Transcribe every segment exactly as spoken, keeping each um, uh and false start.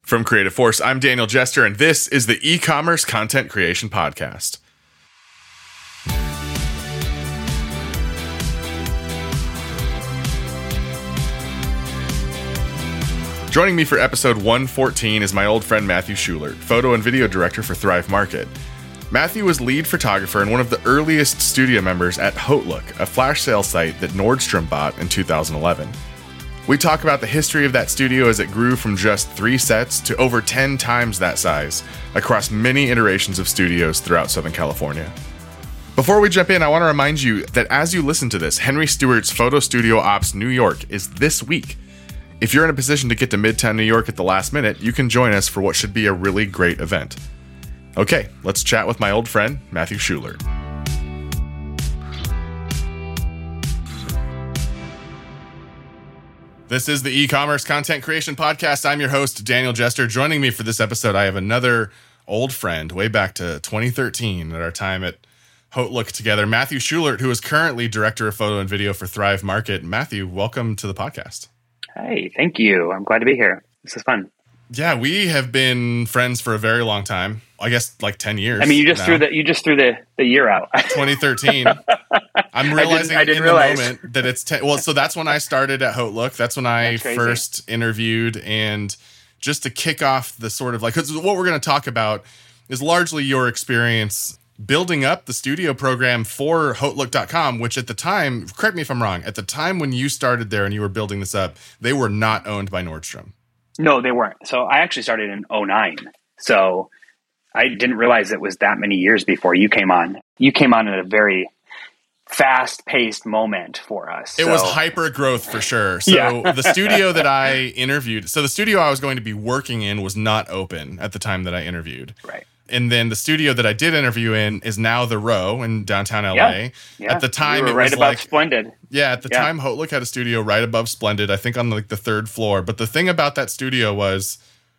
From Creative Force, I'm Daniel Jester, and this is the E-Commerce Content Creation Podcast. Joining me for episode one fourteen is my old friend Matthew Schulert, photo and video director for Thrive Market. Matthew was lead photographer and one of the earliest studio members at Hotlook, a flash sale site that Nordstrom bought in two thousand eleven. We talk about the history of that studio as it grew from just three sets to over ten times that size across many iterations of studios throughout Southern California. Before we jump in, I want to remind you that as you listen to this, Henry Stewart's Photo Studio Ops New York is this week. If you're in a position to get to Midtown New York at the last minute, you can join us for what should be a really great event. Okay, let's chat with my old friend, Matthew Schulert. This is the E-Commerce Content Creation Podcast. I'm your host, Daniel Jester. Joining me for this episode, I have another old friend, way back to twenty thirteen at our time at Hotlook together, Matthew Schulert, who is currently Director of Photo and Video for Thrive Market. Matthew, welcome to the podcast. Hey, thank you. I'm glad to be here. This is fun. Yeah, we have been friends for a very long time. I guess like ten years. I mean, you just now. threw the you just threw the, the year out. twenty thirteen. I'm realizing I didn't, I didn't in realize. the moment that it's ten. Well, so that's when I started at Hotlook. That's when I That's crazy. first interviewed, and just to kick off the sort of like, because what we're going to talk about is largely your experience building up the studio program for Hotlook dot com, which at the time, correct me if I'm wrong, at the time when you started there and you were building this up, they were not owned by Nordstrom. No, they weren't. So I actually started in oh nine. So I didn't realize it was that many years before you came on. You came on at a very fast-paced moment for us. It so. was hyper growth for sure. So Yeah. the studio that I interviewed, so the studio I was going to be working in was not open at the time that I interviewed. Right. And then the studio that I did interview in is now The Row in downtown L A. Yeah. Yeah. At the time, we it were right was above like Splendid. Yeah, at the Yeah. time, Hotlook had a studio right above Splendid, I think on like the third floor. But the thing about that studio was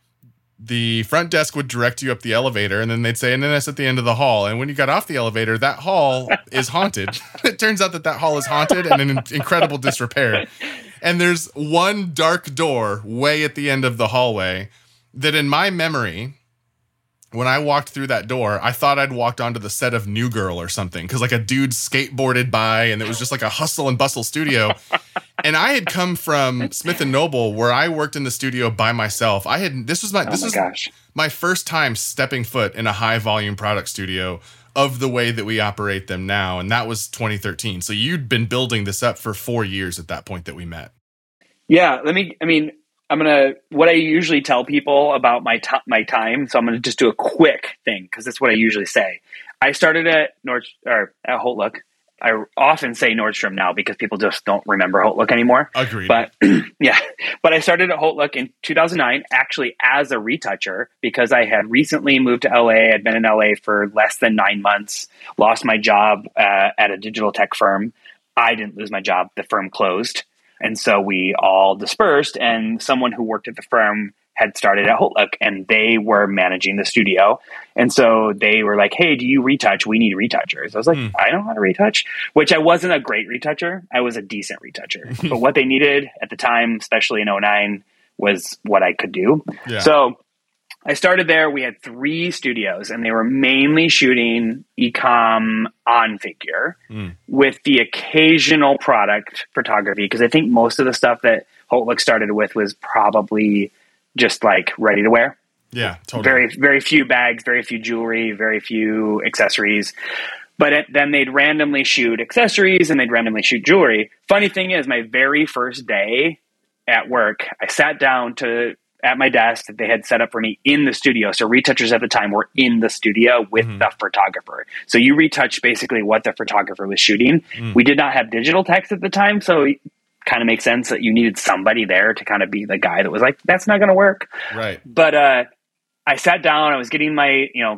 the front desk would direct you up the elevator, and then they'd say, and then that's at the end of the hall. And when you got off the elevator, that hall is haunted. It turns out that that hall is haunted and in incredible disrepair. And there's one dark door way at the end of the hallway that in my memory, when I walked through that door, I thought I'd walked onto the set of New Girl or something, because like a dude skateboarded by and it was just like a hustle and bustle studio. And I had come from Smith and Noble, where I worked in the studio by myself. I had this was my Oh this my was gosh. my first time stepping foot in a high volume product studio of the way that we operate them now, and that was twenty thirteen. So you'd been building this up for four years at that point that we met. Yeah, let me, I mean, I'm going to, what I usually tell people about my, t- my time, so I'm going to just do a quick thing, because that's what I usually say. I started at Nord, or at Hotlook. I often say Nordstrom now because people just don't remember Hotlook anymore. Agreed. But yeah, but I started at Hotlook in two thousand nine, actually as a retoucher, because I had recently moved to L A. I'd been in L A for less than nine months, lost my job uh, at a digital tech firm. I didn't lose my job. The firm closed. And so we all dispersed, and someone who worked at the firm had started at Hotlook, and they were managing the studio. And so they were like, hey, do you retouch? We need retouchers. I was like, mm. I know how to retouch, which I wasn't a great retoucher. I was a decent retoucher. But what they needed at the time, especially in oh nine, was what I could do. Yeah. So I started there. We had three studios, and they were mainly shooting e-com on figure mm. with the occasional product photography, because I think most of the stuff that Hotlook started with was probably just like ready to wear. Yeah, totally. Very, very few bags, very few jewelry, very few accessories. But it, then they'd randomly shoot accessories and they'd randomly shoot jewelry. Funny thing is, my very first day at work, I sat down to at my desk that they had set up for me in the studio. So retouchers at the time were in the studio with mm-hmm. the photographer. So you retouch basically what the photographer was shooting. Mm. We did not have digital text at the time, so it kind of makes sense that you needed somebody there to kind of be the guy that was like, that's not going to work. Right. But uh, I sat down, I was getting my, you know,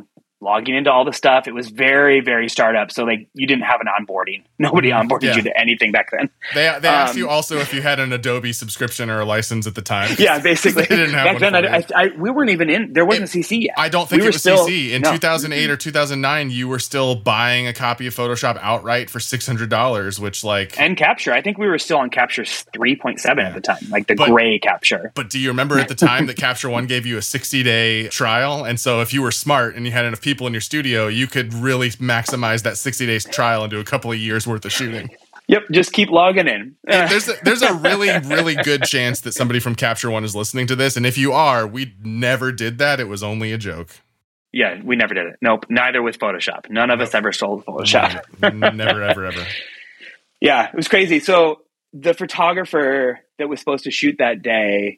logging into all the stuff. It was very, very startup. So like you didn't have an onboarding. Nobody onboarded yeah. you to anything back then. They they um, asked you also if you had an Adobe subscription or a license at the time. Yeah, basically. They didn't have back one then, I, I, I, we weren't even in. There wasn't it, C C yet. I don't think we it was still, C C. In no. two thousand eight or two thousand nine, you were still buying a copy of Photoshop outright for six hundred dollars, which like... And Capture. I think we were still on Capture three point seven yeah. at the time, like the but, gray Capture. But do you remember at the time that Capture One gave you a sixty-day trial? And so if you were smart and you had enough people in your studio, you could really maximize that sixty-day trial into a couple of years worth of shooting. Yep, just keep logging in. there's a, there's a really, really good chance that somebody from Capture One is listening to this. And if you are, we never did that. It was only a joke. Yeah, we never did it. Nope, neither with Photoshop. None of nope. us ever sold Photoshop. never, ever, ever. Yeah, it was crazy. So the photographer that was supposed to shoot that day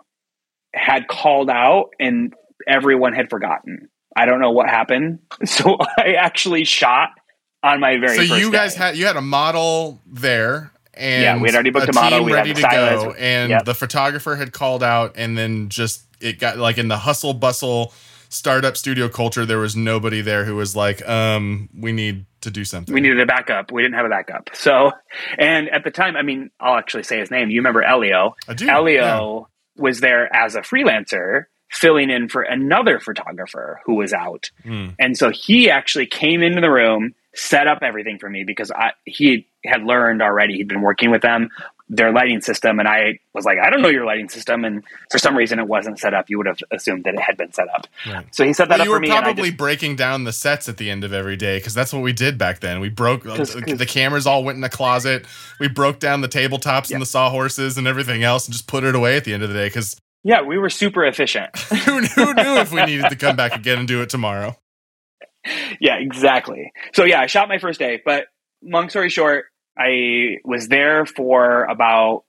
had called out and everyone had forgotten. I don't know what happened. So I actually shot on my very so first you guys day. had you had a model there and yeah, we had already booked a a model. team We ready had to stylist. go, and yep. the photographer had called out, and then just it got like in the hustle bustle startup studio culture, there was nobody there who was like, um, we need to do something. We needed a backup. We didn't have a backup. So, and at the time, I mean, I'll actually say his name. You remember Elio? I do. Elio yeah. was there as a freelancer, filling in for another photographer who was out. Mm. And so he actually came into the room, set up everything for me because I, he had learned already. He'd been working with them, their lighting system. And I was like, I don't know your lighting system. And for some reason it wasn't set up. You would have assumed that it had been set up. Right. So he set that well, up for me. You were probably and I just, breaking down the sets at the end of every day, because that's what we did back then. We broke Cause, the, cause, the cameras all went in a closet. We broke down the tabletops yeah. and the sawhorses and everything else and just put it away at the end of the day. Because yeah, we were super efficient. who, who knew if we needed to come back again and do it tomorrow? Yeah, exactly. So yeah, I shot my first day, but long story short, I was there for about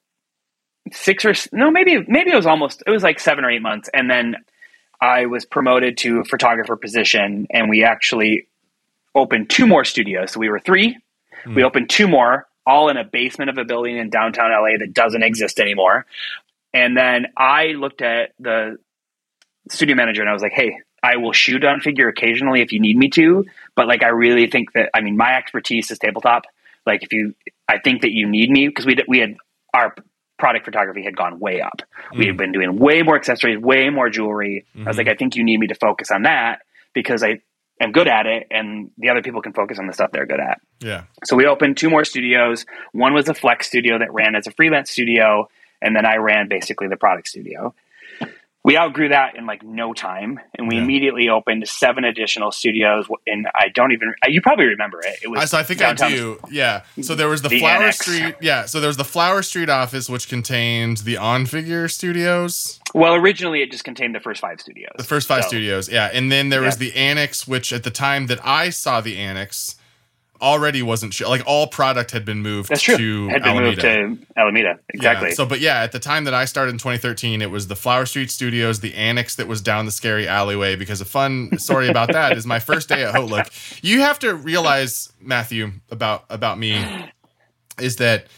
six or no, maybe, maybe it was almost, it was like seven or eight months. And then I was promoted to a photographer position, and we actually opened two more studios. So we were three, mm. we opened two more, all in a basement of a building in downtown L A that doesn't exist anymore. And then I looked at the studio manager and I was like, hey, I will shoot on figure occasionally if you need me to. But like, I really think that, I mean, my expertise is tabletop. Like if you, I think that you need me because we, we had, our product photography had gone way up. Mm. We had been doing way more accessories, way more jewelry. Mm-hmm. I was like, I think you need me to focus on that because I am good at it. And the other people can focus on the stuff they're good at. Yeah. So we opened two more studios. One was a flex studio that ran as a freelance studio. And then I ran basically the product studio. We outgrew that in like no time. And we yeah. immediately opened seven additional studios. And I don't even, you probably remember it. It was so I think I do. Yeah. So there was the, the Flower Annex. Street. Yeah. So there was the Flower Street office, which contained the On Figure studios. Well, originally it just contained the first five studios. The first five so, studios. Yeah. And then there yeah. was the Annex, which at the time that I saw the Annex, already wasn't sure. Like all product had been moved That's true. to had been Alameda. moved to Alameda. Exactly. Yeah. So, but yeah, at the time that I started in twenty thirteen, it was the Flower Street Studios, the Annex that was down the scary alleyway. Because a fun story about that is my first day at Hotlook. You have to realize, Matthew, about about me, is that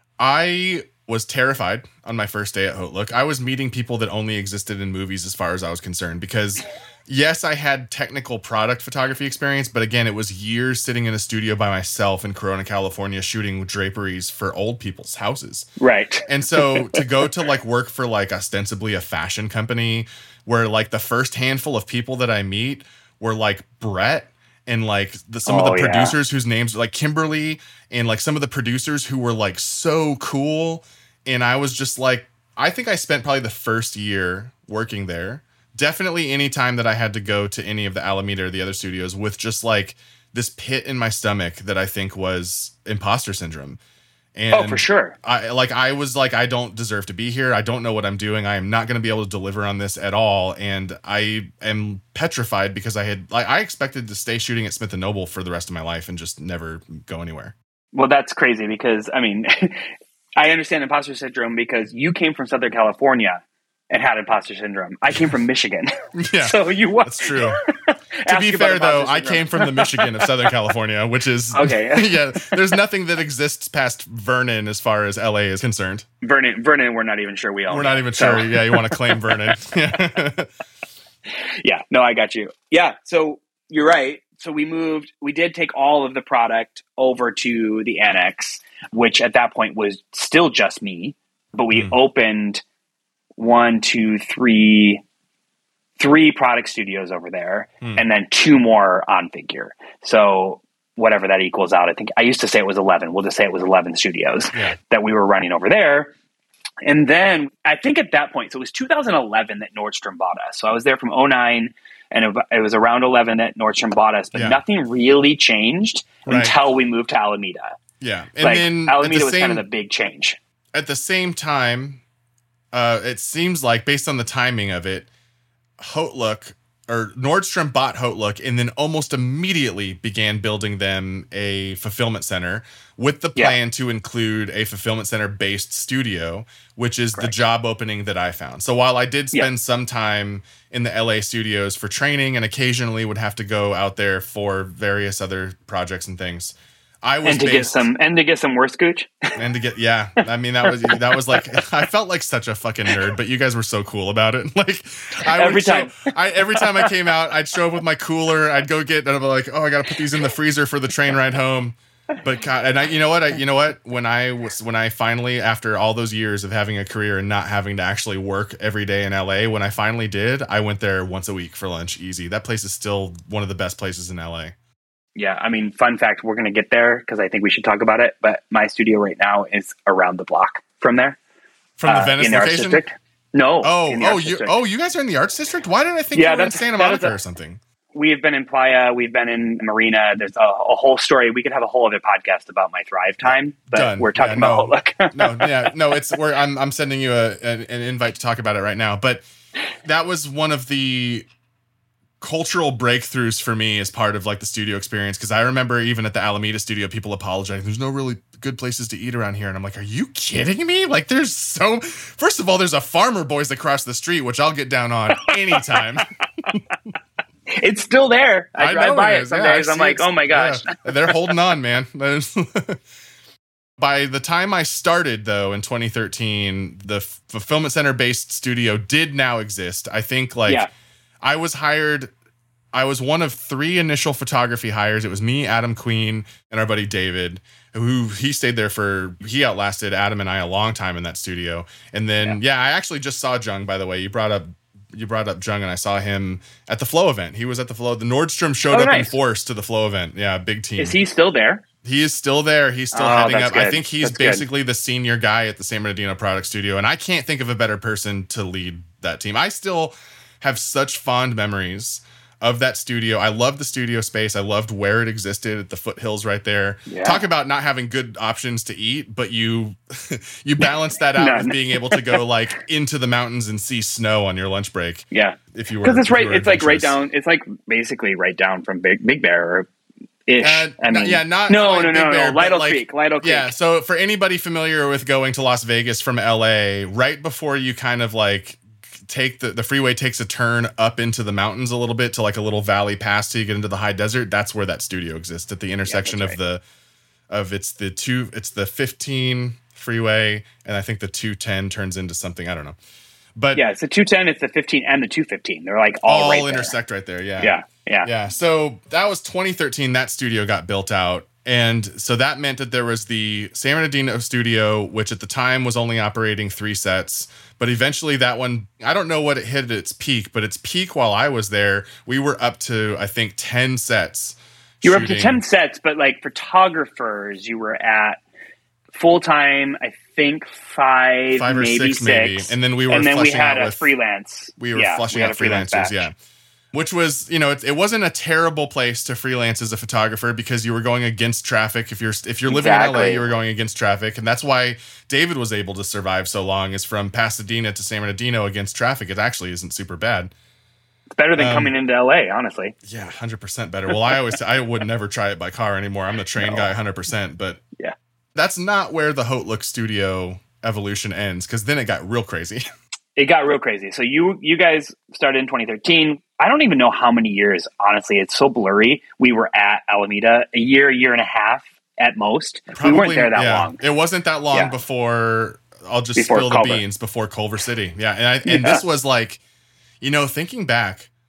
I was terrified on my first day at Hotlook. I was meeting people that only existed in movies as far as I was concerned, because yes, I had technical product photography experience, but again, it was years sitting in a studio by myself in Corona, California, shooting draperies for old people's houses. Right. And so to go to like work for like ostensibly a fashion company where like the first handful of people that I meet were like Brett and like the, some oh, of the yeah. producers whose names like Kimberly and like some of the producers who were like so cool. And I was just like, I think I spent probably the first year working there. Definitely any time that I had to go to any of the Alameda or the other studios with just like this pit in my stomach that I think was imposter syndrome. And oh, for sure. I like, I was like, I don't deserve to be here. I don't know what I'm doing. I am not going to be able to deliver on this at all. And I am petrified because I had, like, I expected to stay shooting at Smith and Noble for the rest of my life and just never go anywhere. Well, that's crazy because, I mean, I understand imposter syndrome because you came from Southern California and had imposter syndrome. I came from Michigan. Yeah, so you that's true. To be fair, though, I came from the Michigan of Southern California, which is okay. Yeah, there's nothing that exists past Vernon as far as L A is concerned. Vernon, Vernon, we're not even sure we own. We're not even so. sure. Yeah, you want to claim Vernon? Yeah, no, I got you. Yeah, so you're right. So we moved, we did take all of the product over to the Annex, which at that point was still just me, but we mm. opened one, two, three, three product studios over there, mm. and then two more on Figure. So whatever that equals out, I think I used to say it was eleven. We'll just say it was eleven studios yeah. that we were running over there. And then I think at that point, so it was two thousand eleven that Nordstrom bought us. So I was there from oh nine, and it, it was around eleven that Nordstrom bought us, but yeah. nothing really changed right. until we moved to Alameda. Yeah. And like, then Alameda was same, kind of the big change. At the same time, uh, it seems like based on the timing of it, Hautlook or Nordstrom bought Hautlook and then almost immediately began building them a fulfillment center with the plan yeah. to include a fulfillment center based studio, which is Correct. the job opening that I found. So while I did spend yeah. some time in the L A studios for training and occasionally would have to go out there for various other projects and things, I was and to based, get some and to get some worse scooch. And to get yeah, I mean that was that was like I felt like such a fucking nerd, but you guys were so cool about it. Like I every would time, show, I every time I came out, I'd show up with my cooler. I'd go get and I'd be like, oh, I got to put these in the freezer for the train ride home. But God, and I, you know what, I, you know what, when I was when I finally after all those years of having a career and not having to actually work every day in L A, when I finally did, I went there once a week for lunch, easy. That place is still one of the best places in L A. Yeah, I mean, fun fact, we're going to get there because I think we should talk about it. But my studio right now is around the block from there. From the uh, Venice in the location? Arts District. No. Oh, oh, you, oh, you guys are in the Arts District? Why did I think yeah, you were in Santa Monica a, or something? We have been in Playa. We've been in Marina. There's a, a whole story. We could have a whole other podcast about my Thrive time, but Done. we're talking yeah, about Hautlook. no, yeah, no, it's we're. I'm I'm sending you a an, an invite to talk about it right now. But that was one of the cultural breakthroughs for me as part of like the studio experience, because I remember even at the Alameda studio people apologizing, there's no really good places to eat around here, and I'm like, are you kidding me? Like there's so first of all there's a Farmer Boys across the street, which I'll get down on anytime. It's still there. I, I drive by it, it some yeah, days I'm like, oh my gosh. Yeah. They're holding on, man. By the time I started, though, in twenty thirteen, the fulfillment center based studio did now exist. I think like yeah. I was hired, I was one of three initial photography hires. It was me, Adam Queen, and our buddy David, who he stayed there for, he outlasted Adam and I a long time in that studio. And then, yeah, yeah I actually just saw Jung, by the way. You brought up you brought up Jung, and I saw him at the Flow event. He was at the Flow. The Nordstrom showed oh, up nice. in force to the Flow event. Yeah, big team. Is he still there? He is still there. He's still oh, heading up. Good. I think he's that's basically good. the senior guy at the San Bernardino Product Studio, and I can't think of a better person to lead that team. I still have such fond memories of that studio. I loved the studio space. I loved where it existed at the foothills right there. Yeah. Talk about not having good options to eat, but you you balance that out with being able to go like into the mountains and see snow on your lunch break. Yeah, if you were because it's right. It's like right down. It's like basically right down from Big Big Bear. Or ish. Uh, I mean, yeah, not no, like no, no, Big Bear, no. Lytle like, Creek, Lytle Creek. Yeah. So for anybody familiar with going to Las Vegas from L A, right before you kind of like take the, the freeway takes a turn up into the mountains a little bit to like a little valley pass till you get into the high desert. That's where that studio exists, at the intersection yeah, of right. the of it's the two it's the fifteen freeway, and I think the two ten turns into something, I don't know. But yeah, it's the two ten, it's the fifteen, and the two fifteen. They're like all, all right intersect there. right there. Yeah. Yeah. Yeah. Yeah. So that was twenty thirteen. That studio got built out. And so that meant that there was the San Bernardino studio, which at the time was only operating three sets. But eventually that one, I don't know what it hit at its peak, but its peak while I was there, we were up to, I think, ten sets. You were up to ten sets, but like photographers, you were at full time, I think five, five or maybe six, six. Maybe. And then we were and then we had out a with, freelance. We were yeah, flushing we out freelancers, freelance yeah. Which was, you know, it, it wasn't a terrible place to freelance as a photographer because you were going against traffic. If you're if you're living exactly. in L A, you were going against traffic, and that's why David was able to survive so long. Is from Pasadena to San Bernardino against traffic. It actually isn't super bad. It's better than um, coming into L A, honestly. Yeah, one hundred percent better. Well, I always I would never try it by car anymore. I'm the train no. guy, one hundred percent. But yeah, that's not where the Hautlook studio evolution ends, because then it got real crazy. It got real crazy. So you you guys started in twenty thirteen. I don't even know how many years, honestly. It's so blurry. We were at Alameda a year, a year and a half at most. Probably, we weren't there that yeah. long. It wasn't that long yeah. before, I'll just before spill Culver. the beans, before Culver City. Yeah, and, I, and yeah. this was like, you know, thinking back,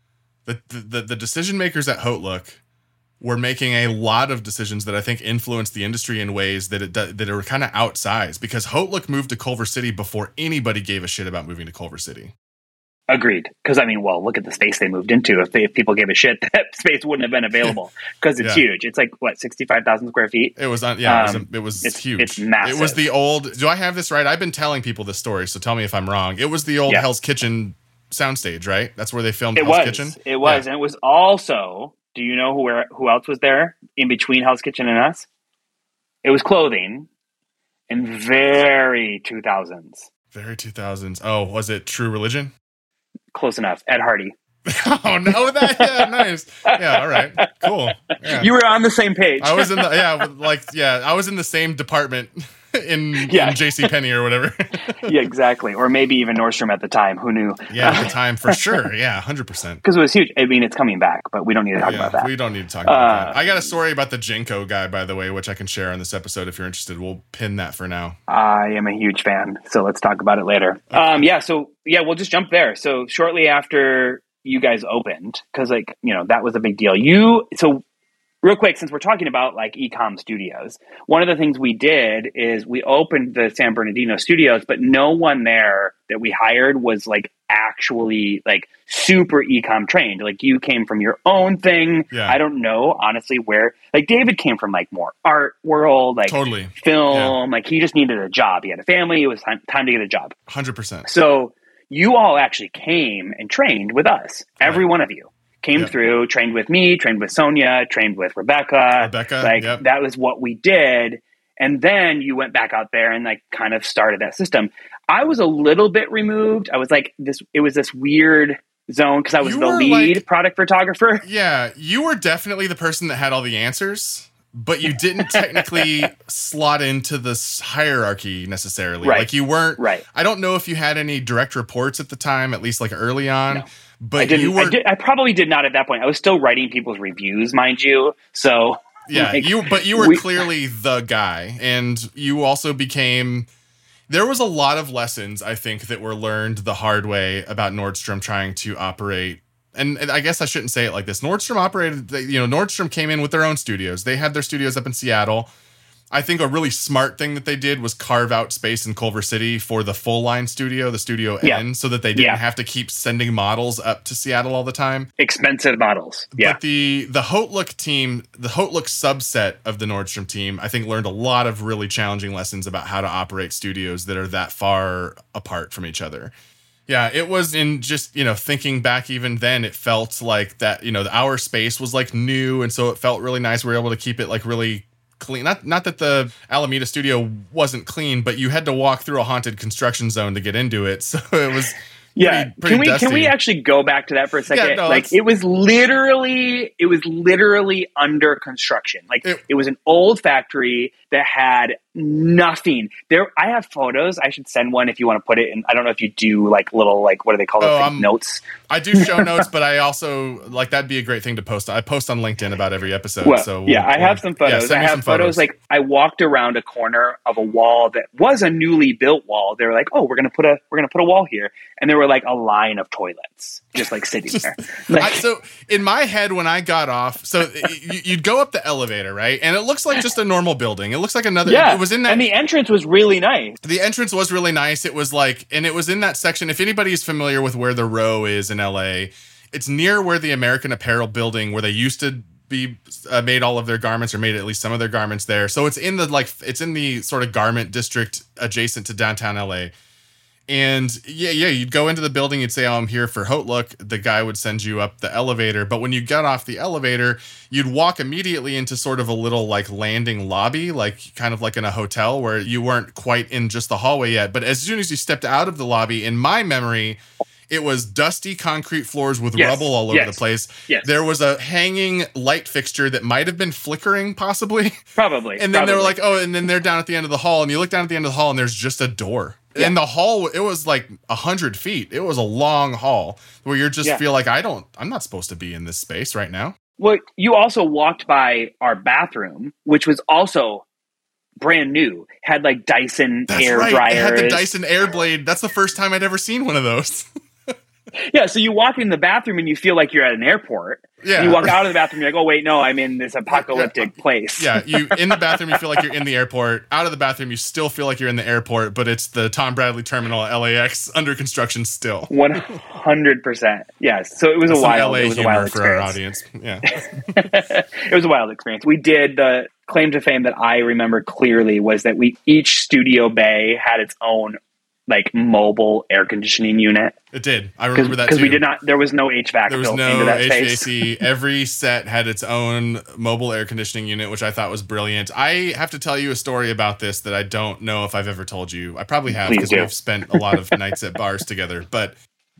the the, the decision makers at Hautelook were making a lot of decisions that I think influenced the industry in ways that it that are kind of outsized, because Hautelook moved to Culver City before anybody gave a shit about moving to Culver City. Agreed. Because, I mean, well, look at the space they moved into. If, they, if people gave a shit, that space wouldn't have been available because it's yeah. huge. It's like, what, sixty-five thousand square feet? It was, on, yeah, um, it was, it was it's, huge. It's massive. It was the old, do I have this right? I've been telling people this story, so tell me if I'm wrong. It was the old yeah. Hell's Kitchen soundstage, right? That's where they filmed it Hell's was. Kitchen? It was. Yeah. And it was also, do you know who, who else was there in between Hell's Kitchen and us? It was clothing and very two thousands. Very two thousands. Oh, was it True Religion? Close enough. Ed Hardy. Oh no! That yeah, nice. Yeah, all right, cool. Yeah. You were on the same page. I was in the yeah, like yeah, I was in the same department in, yeah. in JCPenney or whatever. Yeah, exactly. Or maybe even Nordstrom at the time. Who knew? Yeah, at the time for sure. Yeah, hundred percent. Because it was huge. I mean, it's coming back, but we don't need to talk yeah, about that. We don't need to talk about uh, that. I got a story about the Jenko guy, by the way, which I can share on this episode if you're interested. We'll pin that for now. I am a huge fan, so let's talk about it later. Okay. Um, yeah. So yeah, we'll just jump there. So shortly after you guys opened, because like, you know, that was a big deal. You, so real quick, since we're talking about like e-com studios, one of the things we did is we opened the San Bernardino studios, but no one there that we hired was like actually like super e-com trained. Like you came from your own thing. Yeah. I don't know, honestly, where like David came from like more art world, like totally. film, yeah. like he just needed a job. He had a family. It was time, time to get a job. one hundred percent. So you all actually came and trained with us. Every right. one of you came yep. through, trained with me, trained with Sonia, trained with Rebecca. Rebecca, like yep. that was what we did. And then you went back out there and like kind of started that system. I was a little bit removed. I was like this, it was this weird zone because I was you the lead like, product photographer. Yeah. You were definitely the person that had all the answers, but you didn't technically slot into this hierarchy necessarily. Right. Like you weren't, right. I don't know if you had any direct reports at the time, at least like early on. No. But I didn't. you were, I, did, I probably did not at that point. I was still writing people's reviews, mind you. So yeah, like, you. But you were we, clearly the guy, and you also became. There was a lot of lessons I think that were learned the hard way about Nordstrom trying to operate. And, and I guess I shouldn't say it like this. Nordstrom operated. You know, Nordstrom came in with their own studios. They had their studios up in Seattle. I think a really smart thing that they did was carve out space in Culver City for the full line studio, the Studio yeah. N, so that they didn't yeah. have to keep sending models up to Seattle all the time. Expensive models. Yeah. But the the Hautelook team, the Hautelook subset of the Nordstrom team, I think learned a lot of really challenging lessons about how to operate studios that are that far apart from each other. Yeah, it was in just, you know, thinking back even then, it felt like that, you know, our space was like new. And so it felt really nice. We were able to keep it like really clean. Not not that the Alameda studio wasn't clean, but you had to walk through a haunted construction zone to get into it. So it was yeah. pretty, pretty can we dusty. Can we actually go back to that for a second? Yeah, no, like it was literally it was literally under construction. Like it, it was an old factory that had nothing there. I have photos. I should send one if you want to put it in. I don't know if you do like little like what do they call those oh, um, notes? I do show notes, but I also like that'd be a great thing to post. I post on LinkedIn about every episode. Well, so we'll, yeah, I have we'll, some photos. Yeah, I have photos, photos like I walked around a corner of a wall that was a newly built wall. They were like, "Oh, we're gonna put a we're gonna put a wall here," and there were like a line of toilets just like sitting just, there. Like, I, so in my head, when I got off, so you, you'd go up the elevator, right, and it looks like just a normal building. It looks like another. Yeah, it was in that, and the entrance was really nice. The entrance was really nice. It was like, and it was in that section. If anybody is familiar with where the Row is in L A, it's near where the American Apparel building, where they used to be uh, made all of their garments, or made at least some of their garments there. So it's in the like, it's in the sort of garment district adjacent to downtown L A. And yeah, yeah, you'd go into the building, you'd say, "Oh, I'm here for Hautelook." The guy would send you up the elevator. But when you got off the elevator, you'd walk immediately into sort of a little like landing lobby, like kind of like in a hotel where you weren't quite in just the hallway yet. But as soon as you stepped out of the lobby, in my memory, it was dusty concrete floors with yes, rubble all over yes, the place. Yes. There was a hanging light fixture that might have been flickering, possibly. Probably. And then probably. they were like, oh, and then they're down at the end of the hall, and you look down at the end of the hall, and there's just a door. Yeah. And the hall, it was like a hundred feet. It was a long hall where you just yeah. feel like, I don't, I'm not supposed to be in this space right now. Well, you also walked by our bathroom, which was also brand new. Had like Dyson That's air right. dryers. It had the Dyson Airblade. That's the first time I'd ever seen one of those. Yeah, so you walk in the bathroom and you feel like you're at an airport. Yeah. And you walk out of the bathroom, you're like, oh, wait, no, I'm in this apocalyptic yeah. place. Yeah, you in the bathroom, you feel like you're in the airport. Out of the bathroom, you still feel like you're in the airport, but it's the Tom Bradley Terminal at L A X under construction still. one hundred percent. Yes. So it was That's a wild, L A it was a humor wild for our experience. audience. Yeah. It was a wild experience. We did the claim to fame that I remember clearly was that we each studio bay had its own like mobile air conditioning unit. It did. I remember that too. Because we did not, there was no H V A C There was built no into that H V A C. space. Every set had its own mobile air conditioning unit, which I thought was brilliant. I have to tell you a story about this that I don't know if I've ever told you. I probably have because we've spent a lot of nights at bars together. But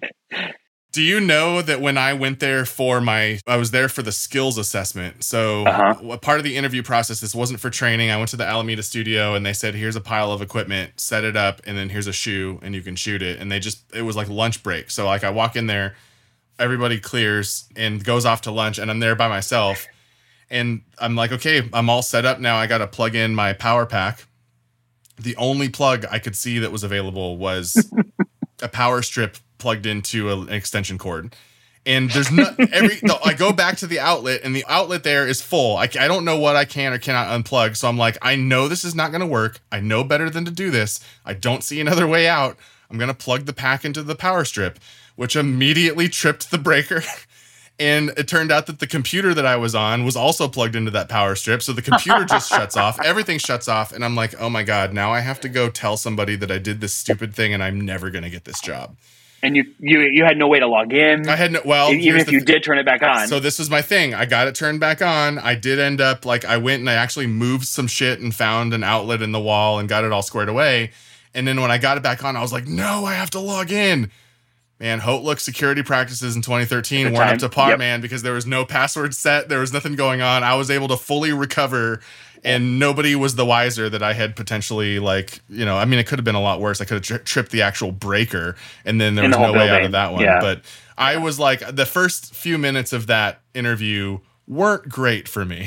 do you know that when I went there for my, I was there for the skills assessment. So Uh-huh. a part of the interview process, this wasn't for training. I went to the Alameda studio and they said, here's a pile of equipment, set it up. And then here's a shoe and you can shoot it. And they just, it was like lunch break. So like I walk in there, everybody clears and goes off to lunch and I'm there by myself. And I'm like, okay, I'm all set up now. I got to plug in my power pack. The only plug I could see that was available was a power strip plugged into a, an extension cord. And there's not every, no, I go back to the outlet and the outlet there is full. I, I don't know what I can or cannot unplug. So I'm like, I know this is not going to work. I know better than to do this. I don't see another way out. I'm going to plug the pack into the power strip, which immediately tripped the breaker. And it turned out that the computer that I was on was also plugged into that power strip. So the computer just shuts off. Everything shuts off. And I'm like, oh my God, now I have to go tell somebody that I did this stupid thing and I'm never going to get this job. And you, you you had no way to log in. I had no, well, even if you th- did turn it back on. So this was my thing. I got it turned back on. I did end up like I went and I actually moved some shit and found an outlet in the wall and got it all squared away. And then when I got it back on, I was like, no, I have to log in. Man, Hotlook security practices in twenty thirteen weren't up to par, yep. man, because there was no password set. There was nothing going on. I was able to fully recover, and nobody was the wiser that I had potentially, like, you know, I mean, it could have been a lot worse. I could have tri- tripped the actual breaker, and then there was the no way out of that one. Yeah. But I was like, the first few minutes of that interview weren't great for me.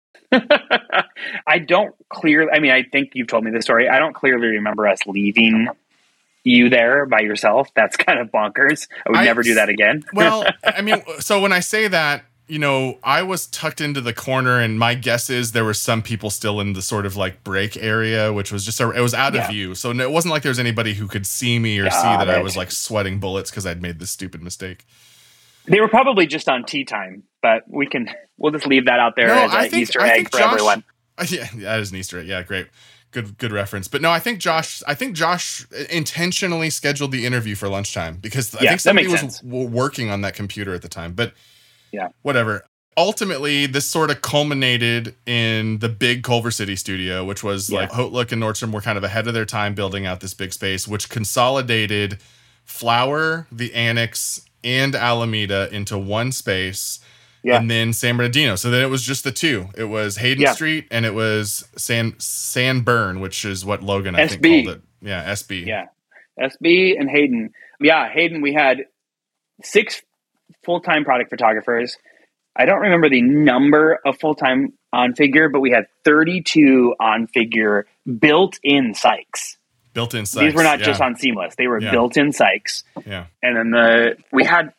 I don't clearly, I mean, I think you've told me this story. I don't clearly remember us leaving you there by yourself. That's kind of bonkers. I would I, never do that again. Well, I mean, so when I say that, you know, I was tucked into the corner and my guess is there were some people still in the sort of like break area, which was just, a, it was out yeah. of view. So it wasn't like there was anybody who could see me or Got see that it. I was like sweating bullets because I'd made this stupid mistake. They were probably just on tea time, but we can, we'll just leave that out there no, as an Easter I egg for Josh, everyone. Yeah, that is an Easter egg. Yeah, great. Good, good reference. But no, I think Josh. I think Josh intentionally scheduled the interview for lunchtime because I yeah, think somebody was sense. w- working on that computer at the time. But yeah, whatever. Ultimately, this sort of culminated in the big Culver City studio, which was yeah. like Hotlook and Nordstrom were kind of ahead of their time building out this big space, which consolidated Flower, the Annex, and Alameda into one space. Yeah. And then San Bernardino. So then it was just the two. It was Hayden yeah. Street and it was San San Bern, which is what Logan, I S B. think, called it. Yeah, S B. Yeah. S B and Hayden. Yeah, Hayden, we had six full-time product photographers. I don't remember the number of full-time on-figure, but we had thirty-two on-figure built-in Sykes. Built-in Sykes. These were not yeah. just on Seamless. They were yeah. built-in Sykes. Yeah. And then the we had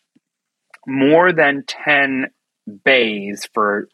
more than ten bays for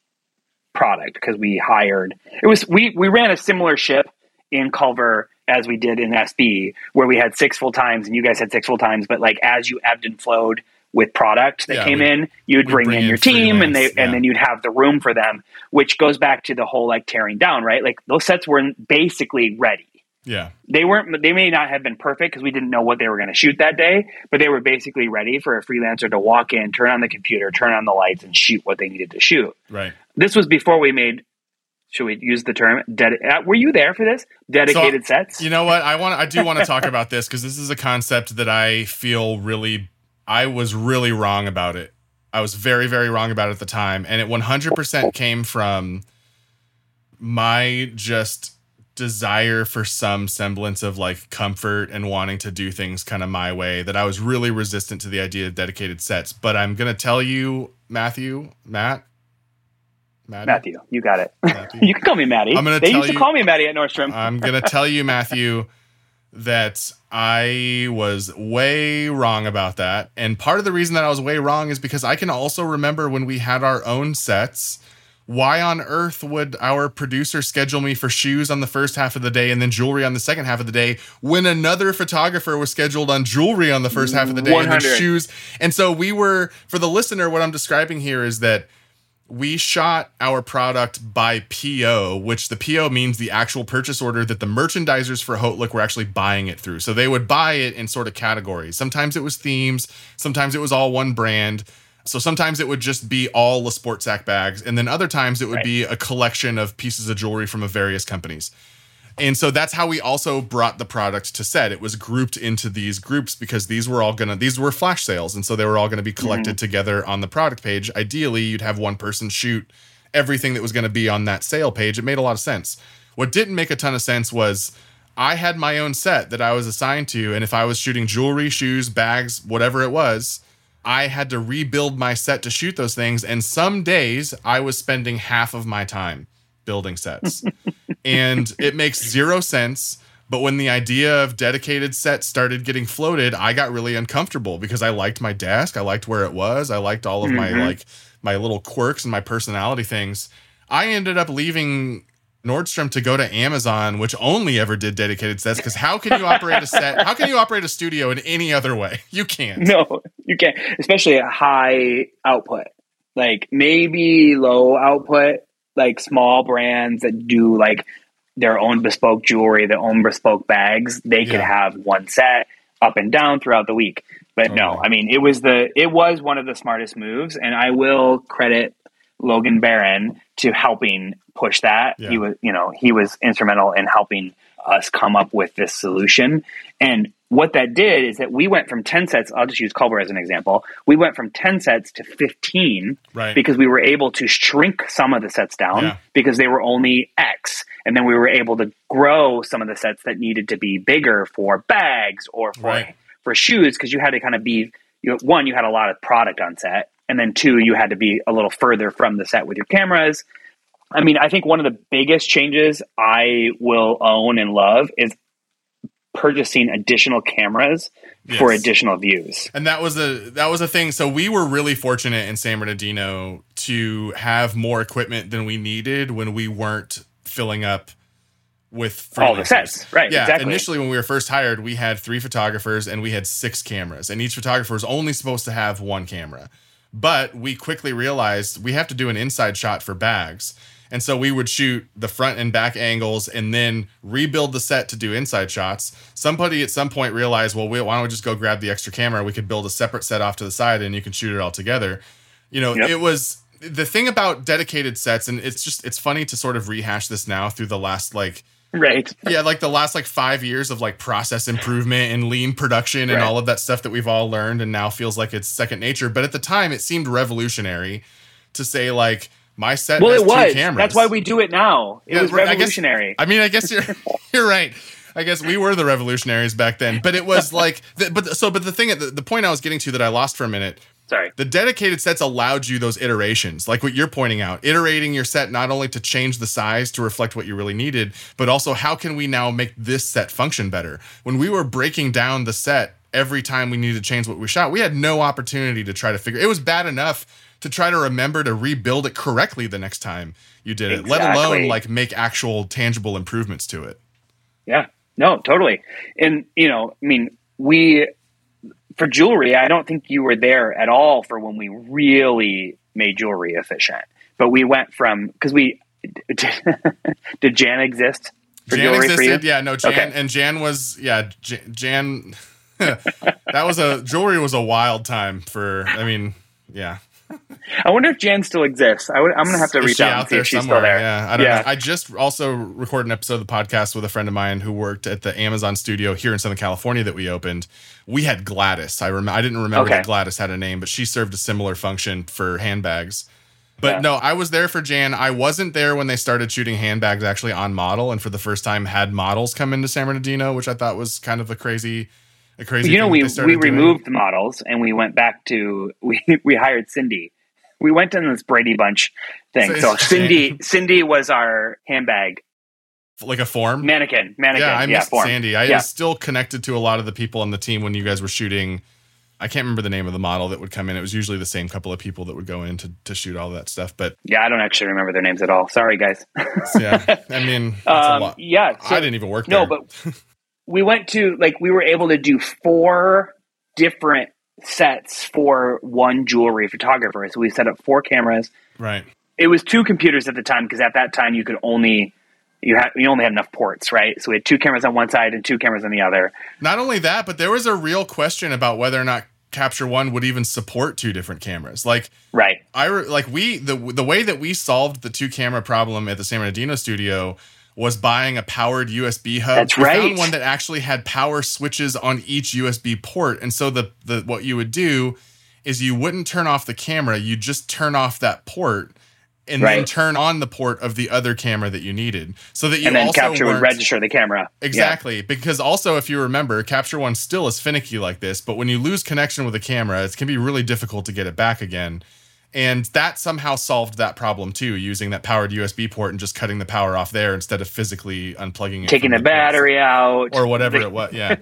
product because we hired it was we we ran a similar ship in Culver as we did in S B where we had six full times and you guys had six full times, but like as you ebbed and flowed with product that yeah, came in, you'd bring, bring in your team and they yeah. and then you'd have the room for them, which goes back to the whole like tearing down, right? Like those sets were basically ready. Yeah. They weren't, they may not have been perfect because we didn't know what they were going to shoot that day, but they were basically ready for a freelancer to walk in, turn on the computer, turn on the lights and shoot what they needed to shoot. Right. This was before we made, should we use the term? Ded- uh, were you there for this? Dedicated so, sets? You know what? I want, I do want to talk about this because this is a concept that I feel really, I was really wrong about it. I was very, very wrong about it at the time. And it one hundred percent came from my just desire for some semblance of like comfort and wanting to do things kind of my way, that I was really resistant to the idea of dedicated sets. But I'm going to tell you, Matthew, Matt, Maddie? Matthew, you got it. You can call me Maddie. I'm gonna they used to you, call me Maddie at Nordstrom. I'm going to tell you, Matthew, that I was way wrong about that. And part of the reason that I was way wrong is because I can also remember when we had our own sets, why on earth would our producer schedule me for shoes on the first half of the day and then jewelry on the second half of the day when another photographer was scheduled on jewelry on the first half of the day one hundred and then shoes? And so we were, for the listener, what I'm describing here is that we shot our product by P O, which the P O means the actual purchase order that the merchandisers for Haute-Look were actually buying it through. So they would buy it in sort of categories. Sometimes it was themes. Sometimes it was all one brand. So sometimes it would just be all Le Sport Sac bags. And then other times it would right. be a collection of pieces of jewelry from various companies. And so that's how we also brought the product to set. It was grouped into these groups because these were all going to, these were flash sales. And so they were all going to be collected mm-hmm. together on the product page. Ideally, you'd have one person shoot everything that was going to be on that sale page. It made a lot of sense. What didn't make a ton of sense was I had my own set that I was assigned to. And if I was shooting jewelry, shoes, bags, whatever it was, I had to rebuild my set to shoot those things. And some days I was spending half of my time building sets. And it makes zero sense. But when the idea of dedicated sets started getting floated, I got really uncomfortable because I liked my desk. I liked where it was. I liked all of mm-hmm. my like my little quirks and my personality things. I ended up leaving Nordstrom to go to Amazon, which only ever did dedicated sets. Because how can you operate a set? How can you operate a studio in any other way? You can't. No, you can't. Especially a high output, like maybe low output. Like small brands that do like their own bespoke jewelry, their own bespoke bags, they yeah. could have one set up and down throughout the week. But okay. no, I mean, it was the, it was one of the smartest moves, and I will credit Logan Barron to helping push that. Yeah. He was, you know, he was instrumental in helping us come up with this solution. And what that did is that we went from ten sets. I'll just use Culver as an example. We went from ten sets to fifteen right. because we were able to shrink some of the sets down yeah. because they were only X. And then we were able to grow some of the sets that needed to be bigger for bags or for, right. for shoes. Cause you had to kind of be, you know, one, you had a lot of product on set. And then two, you had to be a little further from the set with your cameras. I mean, I think one of the biggest changes I will own and love is purchasing additional cameras yes. for additional views. And that was a that was a thing. So we were really fortunate in San Bernardino to have more equipment than we needed when we weren't filling up with all the sets. Right. Yeah. Exactly. Initially, when we were first hired, we had three photographers and we had six cameras, and each photographer was only supposed to have one camera. But we quickly realized we have to do an inside shot for bags. And so we would shoot the front and back angles and then rebuild the set to do inside shots. Somebody at some point realized, well, we, why don't we just go grab the extra camera? We could build a separate set off to the side and you can shoot it all together. You know, yep. it was the thing about dedicated sets, and it's just, it's funny to sort of rehash this now through the last like, right. Yeah, like the last like five years of like process improvement and lean production and right. all of that stuff that we've all learned and now feels like it's second nature. But at the time, it seemed revolutionary to say like, my set well, has it was. two cameras. That's why we do it now. It yeah, was revolutionary. I, guess, I mean, I guess you're you're right. I guess we were the revolutionaries back then. But it was like, the, but so, but the thing, the, the point I was getting to that I lost for a minute. Sorry. The dedicated sets allowed you those iterations, like what you're pointing out, iterating your set not only to change the size to reflect what you really needed, but also how can we now make this set function better? When we were breaking down the set every time we needed to change what we shot, we had no opportunity to try to figure. It was bad enough to try to remember to rebuild it correctly the next time you did it, exactly. let alone like make actual tangible improvements to it. Yeah, no, totally. And, you know, I mean, we, for jewelry, I don't think you were there at all for when we really made jewelry efficient, but we went from, cause we, did Jan exist for Jan jewelry existed, for you? Yeah, no, Jan, okay. and Jan was, yeah, Jan, Jan that was a, jewelry was a wild time for, I mean, yeah. I wonder if Jan still exists. I would, I'm going to have to reach out and see if she's somewhere? still there. Yeah, I don't yeah. know. I just also recorded an episode of the podcast with a friend of mine who worked at the Amazon studio here in Southern California that we opened. We had Gladys. I rem- I didn't remember okay. that Gladys had a name, but she served a similar function for handbags. But yeah. no, I was there for Jan. I wasn't there when they started shooting handbags actually on model, and for the first time had models come into San Bernardino, which I thought was kind of a crazy... A crazy you know, we we removed doing. the models and we went back to... We, we hired Cindy. We went in this Brady Bunch thing. So Cindy, Cindy was our handbag like a form? Mannequin. Mannequin. Yeah, I yeah, missed form. Sandy. I yeah. was still connected to a lot of the people on the team when you guys were shooting. I can't remember the name of the model that would come in. It was usually the same couple of people that would go in to, to shoot all that stuff. But yeah, I don't actually remember their names at all. Sorry, guys. yeah, I mean, that's um, a lot. Yeah, so, I didn't even work no, there. No, but we went to, like, we were able to do four different sets for one jewelry photographer. So we set up four cameras. Right. It was two computers at the time, because at that time you could only you had you only had enough ports, right? So we had two cameras on one side and two cameras on the other. Not only that, but there was a real question about whether or not Capture One would even support two different cameras. Like, right. I re- like we the the way that we solved the two camera problem at the San Bernardino studio was buying a powered U S B hub. That's we right. found one that actually had power switches on each U S B port, and so the the what you would do is you wouldn't turn off the camera, you just turn off that port. And right. then turn on the port of the other camera that you needed, so that you and then also Capture would register the camera. Exactly, yeah. Because also, if you remember, Capture One still is finicky like this, but when you lose connection with a camera, it can be really difficult to get it back again. And that somehow solved that problem too, using that powered U S B port and just cutting the power off there instead of physically unplugging it, taking the, the battery out or whatever it was. Yeah.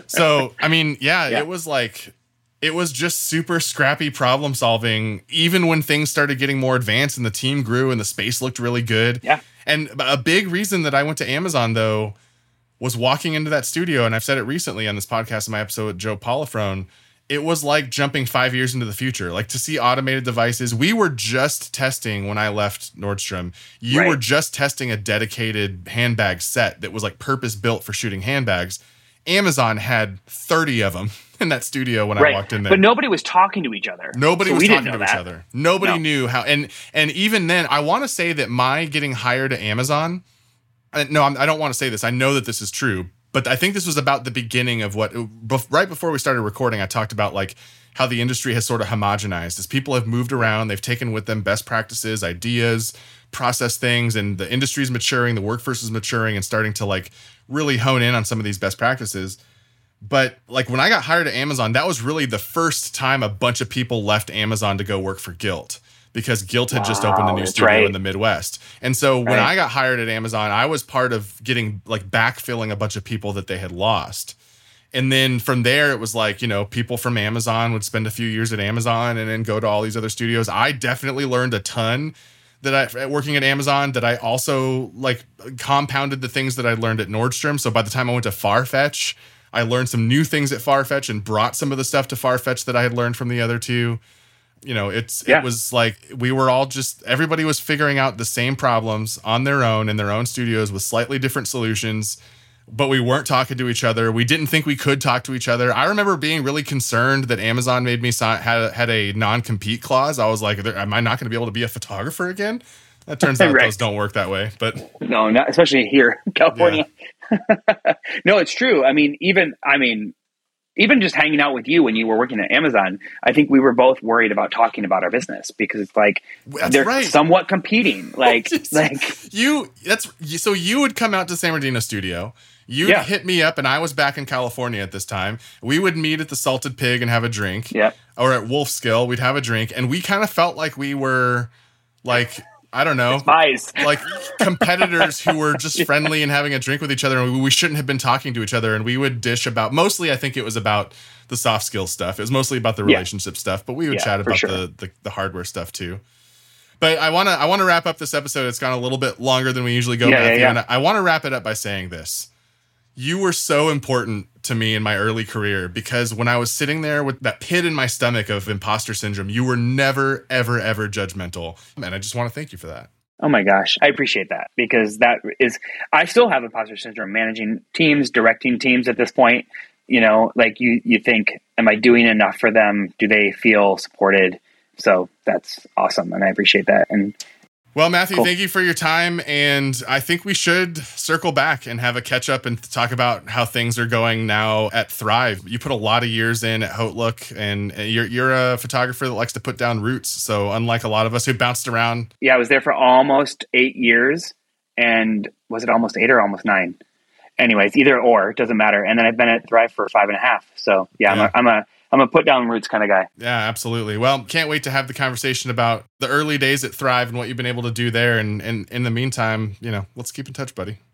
So I mean, yeah, yeah, it was like. It was just super scrappy problem solving, even when things started getting more advanced and the team grew and the space looked really good. Yeah. And a big reason that I went to Amazon, though, was walking into that studio. And I've said it recently on this podcast in my episode with Joe Polifrone. It was like jumping five years into the future, like to see automated devices. We were just testing when I left Nordstrom. You right. were just testing a dedicated handbag set that was like purpose built for shooting handbags. Amazon had thirty of them in that studio when right. I walked in there. But nobody was talking to each other. Nobody so was talking to that. each other. Nobody no. knew how. And and even then, I want to say that my getting hired at Amazon, no, I'm, I don't want to say this. I know that this is true. But I think this was about the beginning of what, right before we started recording, I talked about like how the industry has sort of homogenized. As people have moved around, they've taken with them best practices, ideas, process things, and the industry is maturing, the workforce is maturing and starting to like really hone in on some of these best practices. But like when I got hired at Amazon, that was really the first time a bunch of people left Amazon to go work for Gilt, because Gilt had wow, just opened a new studio right. in the Midwest. And so when right. I got hired at Amazon, I was part of getting like backfilling a bunch of people that they had lost. And then from there, it was like, you know, people from Amazon would spend a few years at Amazon and then go to all these other studios. I definitely learned a ton that I working at Amazon, that I also like compounded the things that I learned at Nordstrom. So by the time I went to Farfetch, I learned some new things at Farfetch and brought some of the stuff to Farfetch that I had learned from the other two. You know, it's yeah. it was like we were all just, everybody was figuring out the same problems on their own in their own studios with slightly different solutions, but we weren't talking to each other. We didn't think we could talk to each other. I remember being really concerned that Amazon made me sign, had, had a non-compete clause. I was like, am I not going to be able to be a photographer again? That turns out right. those don't work that way. But no, not especially here in California. Yeah. No, it's true. I mean, even, I mean, even just hanging out with you when you were working at Amazon, I think we were both worried about talking about our business, because it's like that's they're right. somewhat competing. Like, like you, that's so you would come out to San Bernardino studio. You'd yeah. hit me up, and I was back in California at this time. We would meet at the Salted Pig and have a drink. Yeah. Or at Wolfskill, we'd have a drink, and we kind of felt like we were like, I don't know, spies, like competitors who were just friendly and having a drink with each other, and we shouldn't have been talking to each other. And we would dish about, mostly I think it was about the soft skills stuff. It was mostly about the relationship yeah. stuff, but we would yeah, chat about sure. the, the the hardware stuff too. But I want to I want to wrap up this episode. It's gone a little bit longer than we usually go, yeah, Matthew. Yeah, yeah. And I want to wrap it up by saying this. You were so important to me in my early career, because when I was sitting there with that pit in my stomach of imposter syndrome, you were never, ever, ever judgmental. And I just want to thank you for that. Oh my gosh. I appreciate that, because that is, I still have imposter syndrome managing teams, directing teams at this point. You know, like you, you think, am I doing enough for them? Do they feel supported? So that's awesome. And I appreciate that. And well, Matthew, cool. thank you for your time. And I think we should circle back and have a catch up and talk about how things are going now at Thrive. You put a lot of years in at Hotlook, and you're you're a photographer that likes to put down roots. So unlike a lot of us who bounced around. Yeah, I was there for almost eight years. And was it almost eight or almost nine? Anyways, either or, it doesn't matter. And then I've been at Thrive for five and a half. So yeah, yeah. I'm a, I'm a I'm a put down roots kind of guy. Yeah, absolutely. Well, can't wait to have the conversation about the early days at Thrive and what you've been able to do there. And, and in the meantime, you know, let's keep in touch, buddy.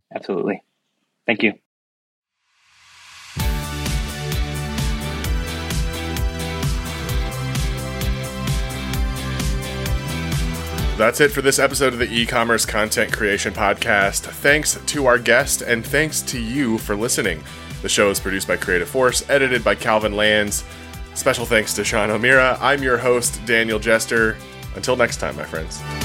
Absolutely. Thank you. That's it for this episode of the E-commerce Content Creation Podcast. Thanks to our guest, and thanks to you for listening. The show is produced by Creative Force, edited by Calvin Lands. Special thanks to Sean O'Meara. I'm your host, Daniel Jester. Until next time, my friends.